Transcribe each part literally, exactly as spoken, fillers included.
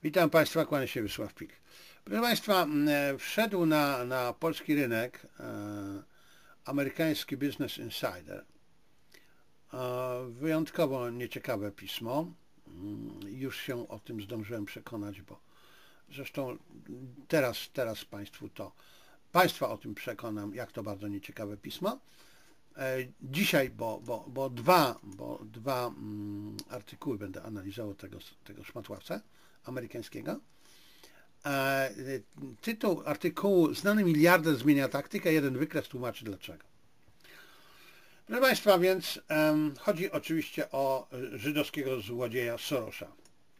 Witam Państwa, kłania się Wiesław Pik. Proszę Państwa, wszedł na, na polski rynek e, amerykański Business Insider. E, wyjątkowo nieciekawe pismo. Już się o tym zdążyłem przekonać, bo zresztą teraz, teraz Państwu to, Państwa o tym przekonam, jak to bardzo nieciekawe pismo. E, dzisiaj, bo, bo, bo dwa, bo dwa mm, artykuły będę analizował tego, tego szmatławca amerykańskiego. E, tytuł artykułu: Znany miliarder zmienia taktykę, jeden wykres tłumaczy dlaczego. Proszę Państwa, więc um, chodzi oczywiście o żydowskiego złodzieja Sorosa.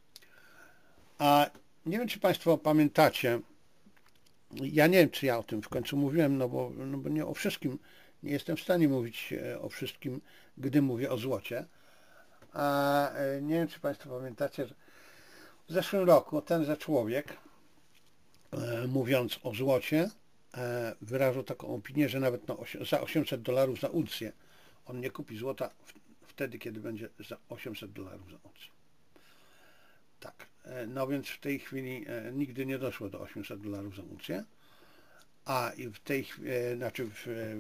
A nie wiem, czy Państwo pamiętacie, ja nie wiem, czy ja o tym w końcu mówiłem, no bo, no bo nie o wszystkim, nie jestem w stanie mówić o wszystkim, gdy mówię o złocie. A nie wiem, czy Państwo pamiętacie, że w zeszłym roku tenże człowiek, e, mówiąc o złocie, e, wyrażał taką opinię, że nawet no, za osiemset dolarów za uncję on nie kupi złota w, wtedy, kiedy będzie za osiemset dolarów za uncję. Tak, e, no więc w tej chwili e, nigdy nie doszło do osiemset dolarów za uncję, a i w tej chwili, e, znaczy w, e,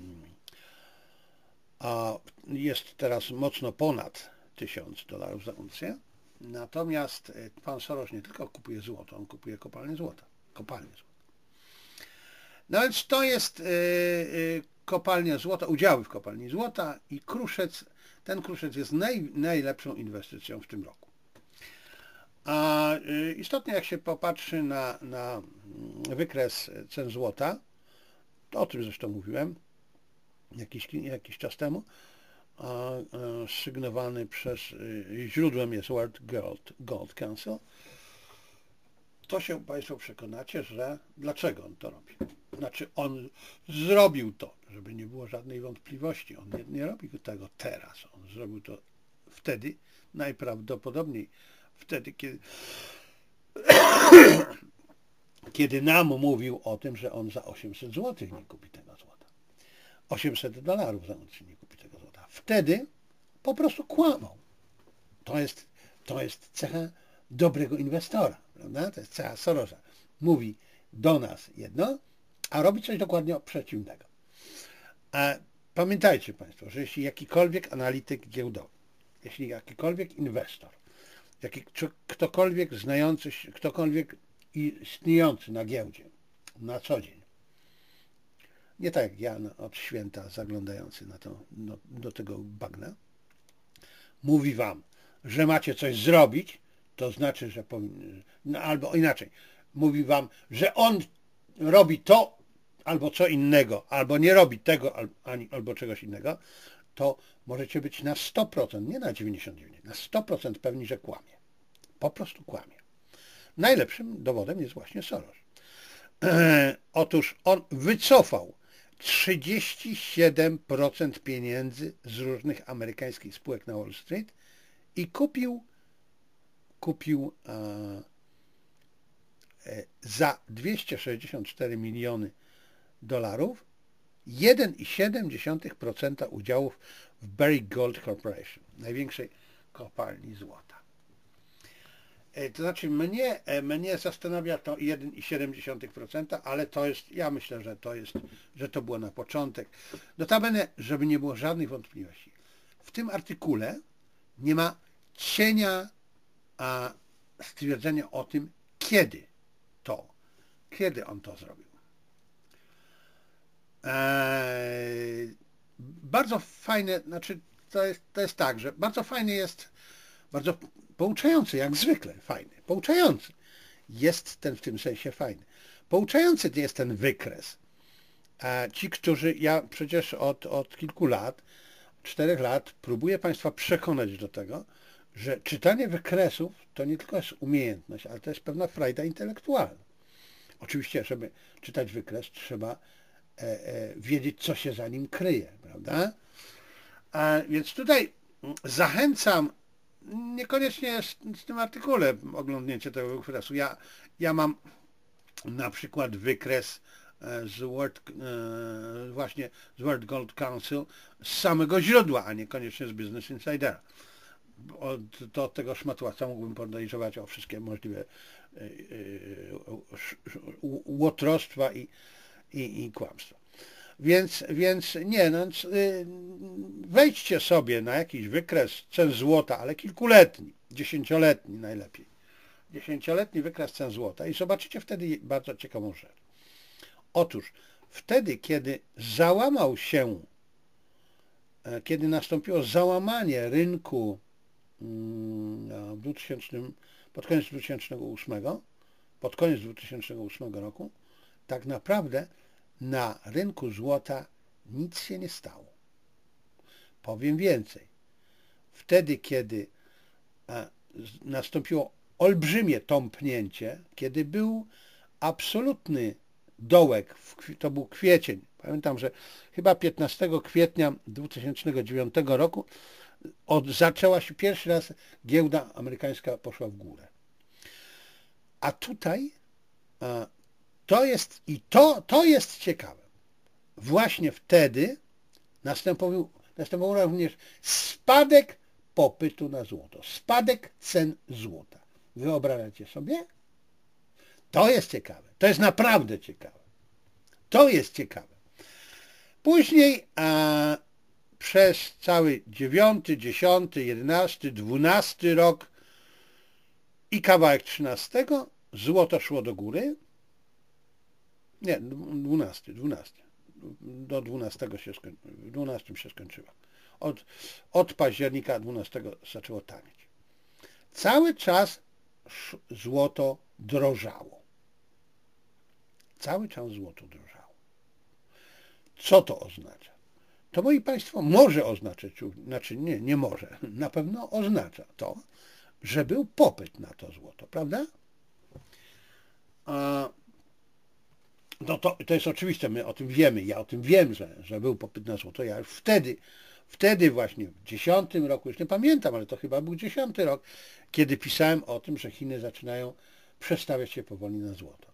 a jest teraz mocno ponad tysiąc dolarów za uncję. Natomiast pan Soros nie tylko kupuje złoto, on kupuje kopalnie złota. Kopalnie złota. No więc to jest yy, yy, kopalnia złota, udziały w kopalni złota i Kruszec. Ten Kruszec jest naj, najlepszą inwestycją w tym roku. A yy, istotnie, jak się popatrzy na, na wykres cen złota, to o tym zresztą mówiłem jakiś, jakiś czas temu, a sygnowany przez, źródłem jest World Gold, Gold Council, to się Państwo przekonacie, że dlaczego on to robi. Znaczy on zrobił to, żeby nie było żadnej wątpliwości. On nie, nie robi tego teraz. On zrobił to wtedy, najprawdopodobniej wtedy, kiedy, kiedy nam mówił o tym, że on za osiemset złotych nie kupi tego złota. osiemset dolarów za uncję nie kupi tego złota. Wtedy po prostu kłamał. To jest, to jest cecha dobrego inwestora, prawda? To jest cecha Sorosa. Mówi do nas jedno, a robi coś dokładnie przeciwnego. A pamiętajcie Państwo, że jeśli jakikolwiek analityk giełdowy, jeśli jakikolwiek inwestor, jaki, ktokolwiek znający się, ktokolwiek istniejący na giełdzie na co dzień, nie tak jak ja od święta zaglądający na to, do, do tego bagna, mówi wam, że macie coś zrobić, to znaczy, że powinny, no, albo inaczej, mówi wam, że on robi to, albo co innego, albo nie robi tego, ani, albo czegoś innego, to możecie być na sto procent, nie na dziewięćdziesiąt dziewięć, na sto procent pewni, że kłamie. Po prostu kłamie. Najlepszym dowodem jest właśnie Soros. Eee, otóż on wycofał trzydzieści siedem procent pieniędzy z różnych amerykańskich spółek na Wall Street i kupił, kupił e, e, za dwieście sześćdziesiąt cztery miliony dolarów jeden przecinek siedem procent udziałów w Barrick Gold Corporation, największej kopalni złota. E, to znaczy mnie, e, mnie zastanawia to jeden przecinek siedem procent, ale to jest, ja myślę, że to jest, że to było na początek. Notabene, żeby nie było żadnych wątpliwości. W tym artykule nie ma cienia a, stwierdzenia o tym, kiedy to, kiedy on to zrobił. Eee, bardzo fajne, znaczy to jest, to jest tak, że bardzo fajny jest, bardzo pouczający, jak zwykle fajny, pouczający jest ten w tym sensie fajny. Pouczający jest ten wykres. A ci, którzy, ja przecież od, od kilku lat, czterech lat próbuję Państwa przekonać do tego, że czytanie wykresów to nie tylko jest umiejętność, ale to jest pewna frajda intelektualna. Oczywiście, żeby czytać wykres, trzeba e, e, wiedzieć, co się za nim kryje, prawda? A więc tutaj zachęcam, niekoniecznie z, z tym artykule oglądnięcie tego wykresu. Ja, ja mam na przykład wykres z World, właśnie z World Gold Council z samego źródła, a niekoniecznie z Business Insidera. od, do tego szmatławca mógłbym podejrzewać o wszystkie możliwe łotrostwa i, i, i kłamstwa. Więc, więc nie, no, wejdźcie sobie na jakiś wykres cen złota, ale kilkuletni, dziesięcioletni najlepiej. Dziesięcioletni wykres cen złota i zobaczycie wtedy bardzo ciekawą rzecz. Otóż wtedy, kiedy załamał się, kiedy nastąpiło załamanie rynku w dwutysięcznym, pod koniec dwa tysiące ósmego, pod koniec dwa tysiące ósmego roku, tak naprawdę na rynku złota nic się nie stało. Powiem więcej. Wtedy, kiedy nastąpiło olbrzymie tąpnięcie, kiedy był absolutny dołek, to był kwiecień. Pamiętam, że chyba piętnastego kwietnia dwa tysiące dziewiątego roku od, zaczęła się pierwszy raz giełda amerykańska poszła w górę. A tutaj a, to jest i to, to jest ciekawe. Właśnie wtedy następował, następował również spadek popytu na złoto, spadek cen złota. Wyobrażacie sobie? To jest ciekawe. To jest naprawdę ciekawe. To jest ciekawe. Później a, przez cały dziewiąty, dziesiąty, jedenasty, dwunasty rok i kawałek trzynastego złoto szło do góry. Nie, dwunasty, dwunasty. Do dwunastego się skończyło. W dwunastym się skończyło. Od, od października dwunastego zaczęło tanieć. Cały czas złoto drożało. Cały czas złoto drożało. Co to oznacza? To, moi Państwo, może oznaczać, znaczy nie, nie może, na pewno oznacza to, że był popyt na to złoto, prawda? A, no to, to jest oczywiste, my o tym wiemy, ja o tym wiem, że, że był popyt na złoto. Ja już wtedy, wtedy właśnie w dziesiątym roku, już nie pamiętam, ale to chyba był dziesiąty rok, kiedy pisałem o tym, że Chiny zaczynają przestawiać się powoli na złoto.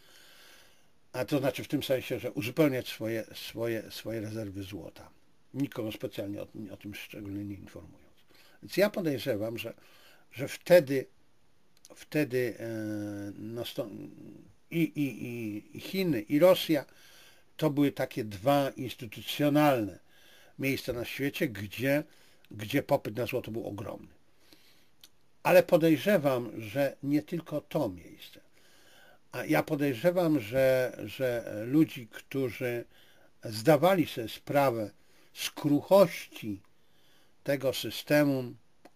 A to znaczy w tym sensie, że uzupełniać swoje, swoje, swoje rezerwy złota. Nikogo specjalnie o, o tym szczególnie nie informując. Więc ja podejrzewam, że, że wtedy, wtedy e, no, i, i, i Chiny, i Rosja to były takie dwa instytucjonalne miejsca na świecie, gdzie, gdzie popyt na złoto był ogromny. Ale podejrzewam, że nie tylko to miejsce. A ja podejrzewam, że, że ludzi, którzy zdawali sobie sprawę z kruchości tego systemu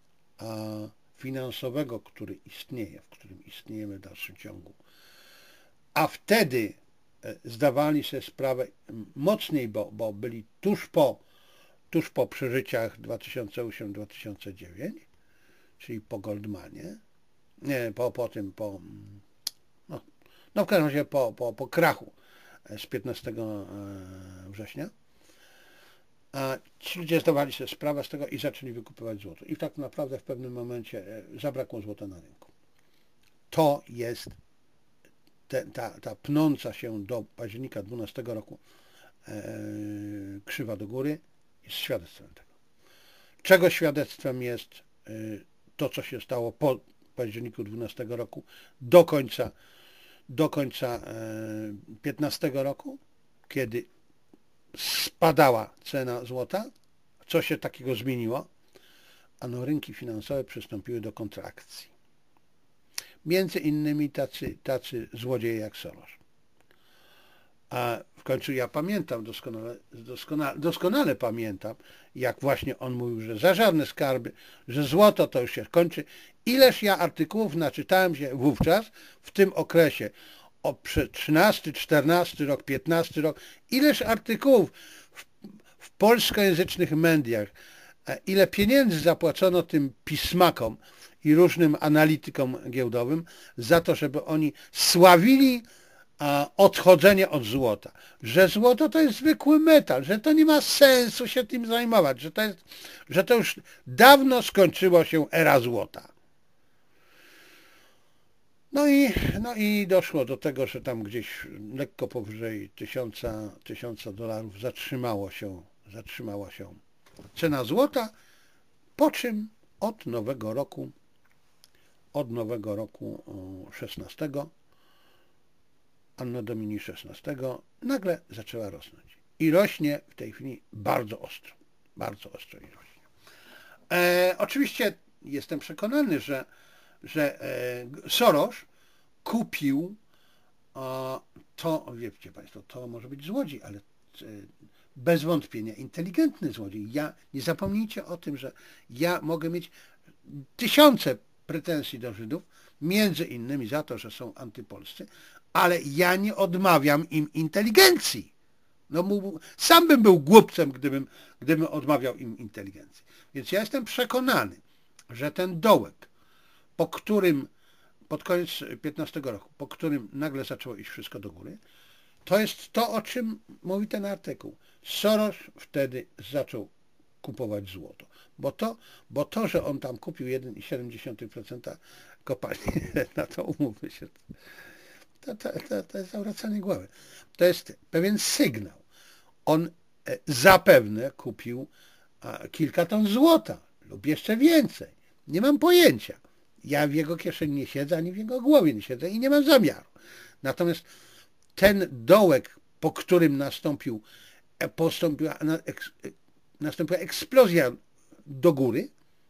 finansowego, który istnieje, w którym istniejemy w dalszym ciągu, a wtedy zdawali sobie sprawę mocniej, bo, bo byli tuż po, tuż po przeżyciach dwa tysiące ósmy dwa tysiące dziewięć, czyli po Goldmanie, nie, po, po tym, po, no, no w każdym razie po, po, po krachu z piętnastego września, a ci ludzie zdawali sobie sprawę z tego i zaczęli wykupywać złoto. I tak naprawdę w pewnym momencie zabrakło złota na rynku. To jest te, ta, ta pnąca się do października dwunastego roku e, krzywa do góry jest świadectwem tego. Czego świadectwem jest e, to, co się stało po październiku dwunastego roku do końca do końca piętnastego roku, kiedy spadała cena złota. Co się takiego zmieniło? Ano rynki finansowe przystąpiły do kontrakcji. Między innymi tacy, tacy złodzieje jak Soros. A w końcu ja pamiętam, doskonale, doskonale, doskonale pamiętam, jak właśnie on mówił, że za żadne skarby, że złoto to już się kończy. Ileż ja artykułów naczytałem się wówczas, w tym okresie, o trzynasty, czternasty rok, piętnasty rok, ileż artykułów w, w polskojęzycznych mediach, ile pieniędzy zapłacono tym pismakom i różnym analitykom giełdowym za to, żeby oni sławili odchodzenie od złota, że złoto to jest zwykły metal, że to nie ma sensu się tym zajmować, że to, jest, że to już dawno skończyło się era złota. No i, no i doszło do tego, że tam gdzieś lekko powyżej tysiąca, tysiąca dolarów zatrzymało się, zatrzymała się cena złota, po czym od nowego roku, od nowego roku szesnastego, Anno Domini szesnastego, nagle zaczęła rosnąć. I rośnie w tej chwili bardzo ostro. Bardzo ostro i rośnie. E, oczywiście jestem przekonany, że, że e, Soros kupił e, to, wiecie Państwo, to może być złodziej, ale e, bez wątpienia inteligentny złodziej. Ja, nie zapomnijcie o tym, że ja mogę mieć tysiące pretensji do Żydów, między innymi za to, że są antypolscy, ale ja nie odmawiam im inteligencji. No, mógł, sam bym był głupcem, gdybym, gdybym odmawiał im inteligencji. Więc ja jestem przekonany, że ten dołek, po którym, pod koniec piętnastego roku, po którym nagle zaczęło iść wszystko do góry, to jest to, o czym mówi ten artykuł. Soros wtedy zaczął kupować złoto. Bo to, bo to że on tam kupił jeden i siedem dziesiątych procent kopalni, na to umówmy się, to, to, to, to jest zawracanie głowy. To jest pewien sygnał. On zapewne kupił kilka ton złota lub jeszcze więcej. Nie mam pojęcia. Ja w jego kieszeni nie siedzę, ani w jego głowie nie siedzę i nie mam zamiaru. Natomiast ten dołek, po którym nastąpił, postąpiła, nastąpiła eksplozja do góry,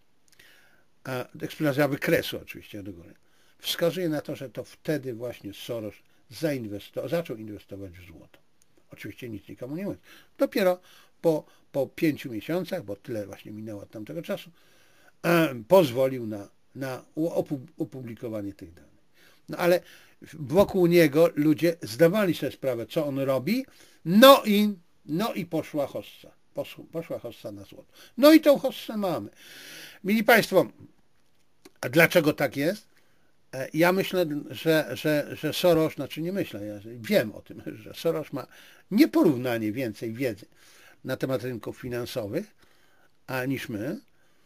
eksplozja wykresu oczywiście do góry, wskazuje na to, że to wtedy właśnie Soros zainwestował, zaczął inwestować w złoto. Oczywiście nic nikomu nie mówi. Dopiero po, po pięciu miesiącach, bo tyle właśnie minęło od tamtego czasu, e, pozwolił na, na opublikowanie tych danych. No ale wokół niego ludzie zdawali sobie sprawę, co on robi, no i, no i poszła hossa. Poszła, poszła hossa na złoto. No i tą hossę mamy. Mili Państwo, a dlaczego tak jest? Ja myślę, że, że, że Soros, znaczy nie myślę, ja wiem o tym, że Soros ma nieporównanie więcej wiedzy na temat rynków finansowych a, niż my.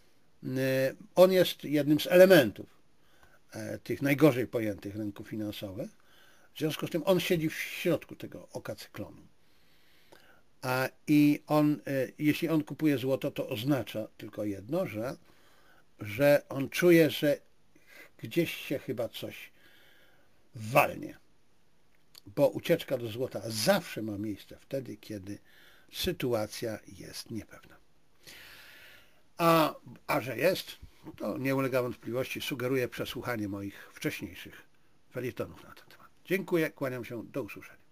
On jest jednym z elementów tych najgorzej pojętych rynków finansowych. W związku z tym on siedzi w środku tego oka cyklonu. A, I on, jeśli on kupuje złoto, to oznacza tylko jedno, że, że on czuje, że gdzieś się chyba coś walnie. Bo ucieczka do złota zawsze ma miejsce wtedy, kiedy sytuacja jest niepewna. A, a że jest, to nie ulega wątpliwości, sugeruję przesłuchanie moich wcześniejszych felietonów na ten temat. Dziękuję, kłaniam się, do usłyszenia.